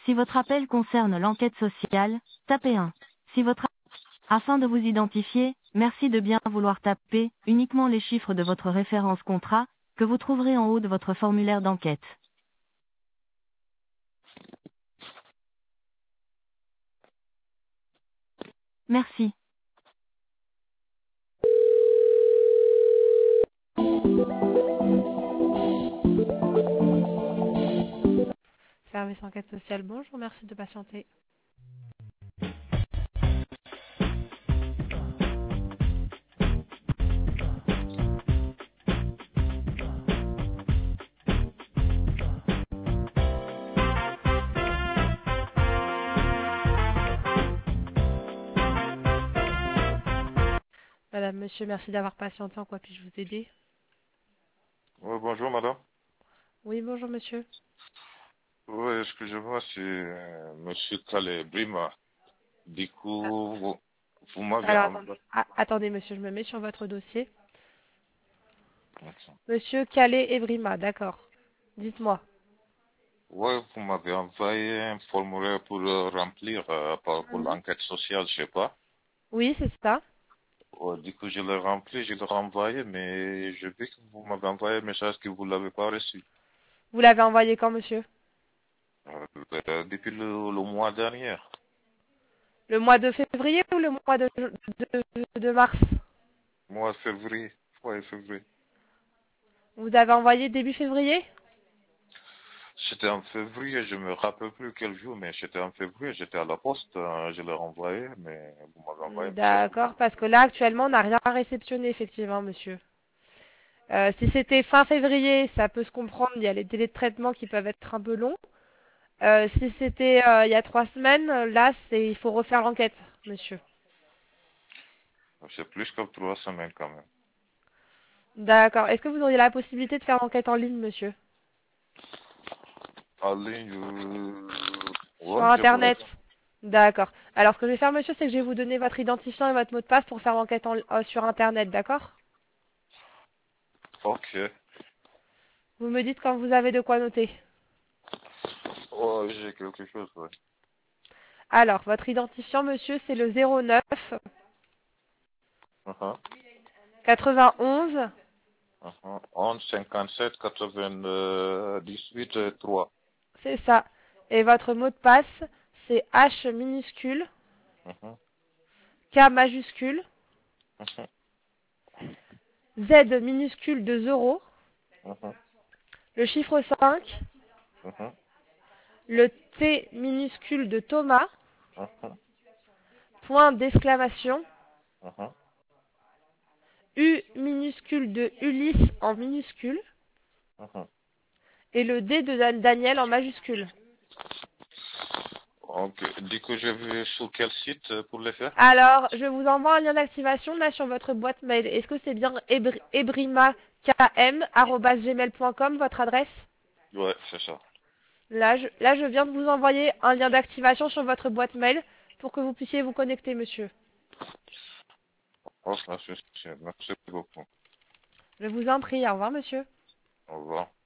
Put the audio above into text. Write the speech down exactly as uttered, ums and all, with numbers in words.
Si votre appel concerne l'enquête sociale, tapez un. Si votre Afin de vous identifier, merci de bien vouloir taper uniquement les chiffres de votre référence contrat, que vous trouverez en haut de votre formulaire d'enquête. Merci. Service enquête sociale, bonjour, merci de patienter. Madame, monsieur, merci d'avoir patienté. En quoi puis-je vous aider? Oui, bonjour madame. Oui, bonjour monsieur. Oui, excusez-moi, c'est euh, monsieur Calais Brima. Du coup, vous, vous m'avez Alors, envoyé. ah, attendez monsieur, je me mets sur votre dossier. Monsieur Calais et Brima, d'accord. Dites-moi. Oui, vous m'avez envoyé un formulaire pour euh, remplir euh, par- pour Mhm. l'enquête sociale, je sais pas. Oui, c'est ça. Ouais, du coup, je l'ai rempli, je l'ai renvoyé, mais je vis que vous m'avez envoyé un message que vous ne l'avez pas reçu. Vous l'avez envoyé quand, monsieur? Euh, euh, depuis le, le mois dernier. Le mois de février ou le mois de, de, de mars? Mois de février. Oui, février. Vous avez envoyé début février? C'était en février, je me rappelle plus quel jour, mais c'était en février, j'étais à la poste, euh, je l'ai renvoyé, mais vous m'avez envoyé un message. D'accord, parce que là, actuellement, on n'a rien réceptionné, effectivement, monsieur. Euh, si c'était fin février, ça peut se comprendre, il y a les délais de traitement qui peuvent être un peu longs. Euh, si c'était euh, il y a trois semaines, là, c'est il faut refaire l'enquête, monsieur. C'est plus que trois semaines quand même. D'accord. Est-ce que vous auriez la possibilité de faire l'enquête en ligne, monsieur? En ligne, euh... Sur ouais, je peux le Internet? faire. D'accord. Alors, ce que je vais faire, monsieur, c'est que je vais vous donner votre identifiant et votre mot de passe pour faire l'enquête en- euh, sur Internet, d'accord? Ok. Vous me dites quand vous avez de quoi noter. Ouais, j'ai quelque chose, ouais. Alors, votre identifiant, monsieur, c'est le zéro neuf Uh-huh. quatre-vingt-onze. Uh-huh. onze, cinquante-sept, quatre-vingt-dix-huit, euh, trois. C'est ça. Et votre mot de passe, c'est H minuscule, Uh-huh. K majuscule, Uh-huh. Z minuscule de zéro, Uh-huh. le chiffre cinq, Uh-huh. le T minuscule de Thomas, Uh-huh. point d'exclamation, Uh-huh. U minuscule de Ulysse en minuscule, Uh-huh. et le D de Dan- Daniel en majuscule. Ok. Du coup, je vais sur quel site euh, pour le faire? Alors, je vous envoie un lien d'activation là sur votre boîte mail. Est-ce que c'est bien ebri- ebrimakm arobase gmail point com votre adresse? Ouais, c'est ça. Là je, là, je viens de vous envoyer un lien d'activation sur votre boîte mail pour que vous puissiez vous connecter, monsieur. Ok, merci, merci beaucoup. Je vous en prie. Au revoir, monsieur. Au revoir.